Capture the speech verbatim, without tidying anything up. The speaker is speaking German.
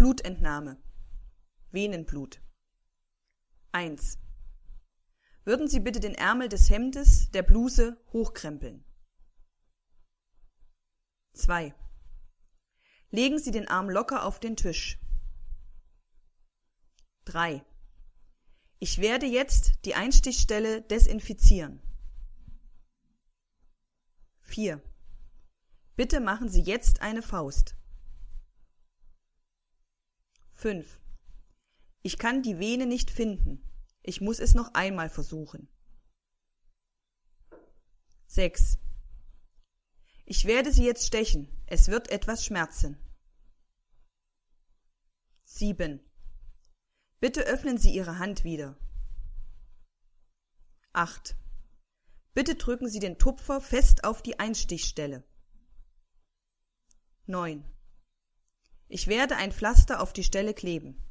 Blutentnahme. Venenblut. eins. Würden Sie bitte den Ärmel des Hemdes, der Bluse, hochkrempeln. zwei. Legen Sie den Arm locker auf den Tisch. drei. Ich werde jetzt die Einstichstelle desinfizieren. vier. Bitte machen Sie jetzt eine Faust. fünf. Ich kann die Vene nicht finden. Ich muss es noch einmal versuchen. sechs. Ich werde Sie jetzt stechen. Es wird etwas schmerzen. sieben. Bitte öffnen Sie Ihre Hand wieder. acht. Bitte drücken Sie den Tupfer fest auf die Einstichstelle. neun. Ich werde ein Pflaster auf die Stelle kleben.